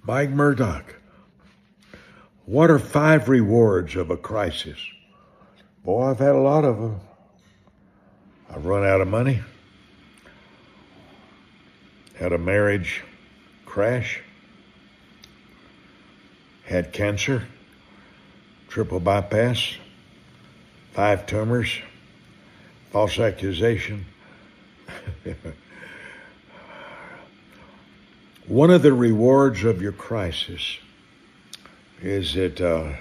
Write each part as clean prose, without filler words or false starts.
Mike Murdock. What are 5 rewards of a crisis? Boy, I've had a lot of them. I've run out of money. Had a marriage crash. Had cancer. Triple bypass. 5 tumors. False accusation. One of the rewards of your crisis is that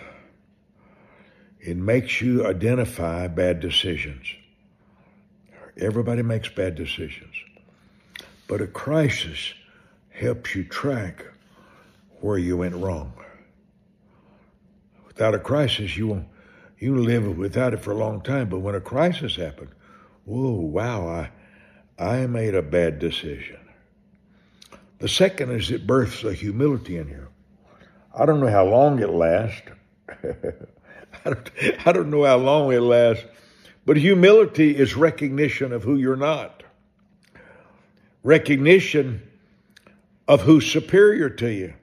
it makes you identify bad decisions. Everybody makes bad decisions. But a crisis helps you track where you went wrong. Without a crisis, you live without it for a long time. But when a crisis happened, whoa, wow, I made a bad decision. The second is it births a humility in you. I don't know how long it lasts. I don't know how long it lasts. But humility is recognition of who you're not. Recognition of who's superior to you.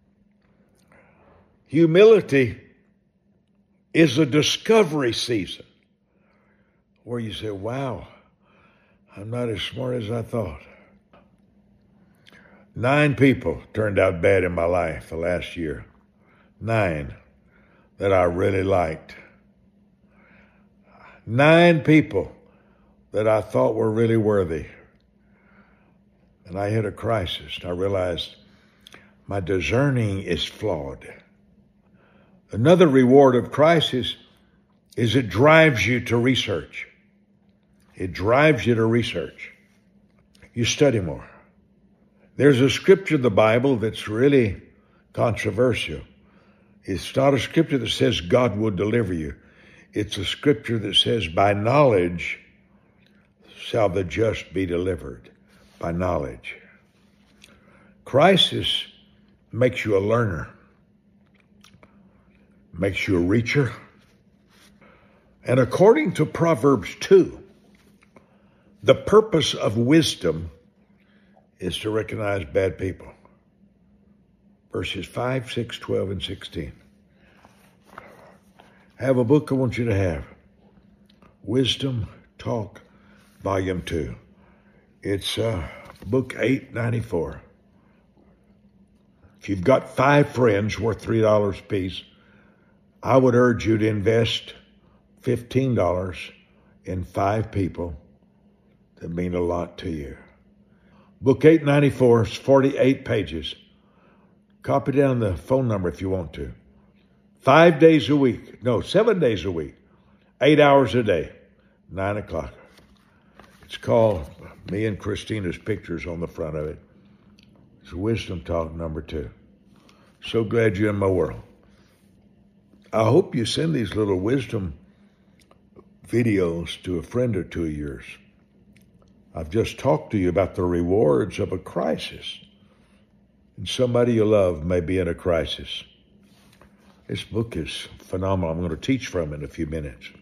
Humility is a discovery season where you say, wow, I'm not as smart as I thought. 9 people turned out bad in my life the last year. 9 that I really liked. 9 people that I thought were really worthy. And I hit a crisis. I realized my discerning is flawed. Another reward of crisis is it drives you to research. It drives you to research. You study more. There's a scripture in the Bible that's really controversial. It's not a scripture that says God will deliver you. It's a scripture that says, by knowledge shall the just be delivered. By knowledge. Crisis makes you a learner. Makes you a reacher. And according to Proverbs 2, the purpose of wisdom is to recognize bad people. Verses 5, 6, 12, and 16. I have a book I want you to have. Wisdom Talk, Volume 2. It's book 894. If you've got 5 friends worth $3 apiece, I would urge you to invest $15 in 5 people that mean a lot to you. Book 894 is 48 pages. Copy down the phone number if you want to. 5 days a week. No, 7 days a week. 8 hours a day. 9 o'clock. It's called, me and Christina's pictures on the front of it. It's Wisdom Talk number 2. So glad you're in my world. I hope you send these little wisdom videos to a friend or two of yours. I've just talked to you about the rewards of a crisis. And somebody you love may be in a crisis. This book is phenomenal. I'm going to teach from it in a few minutes.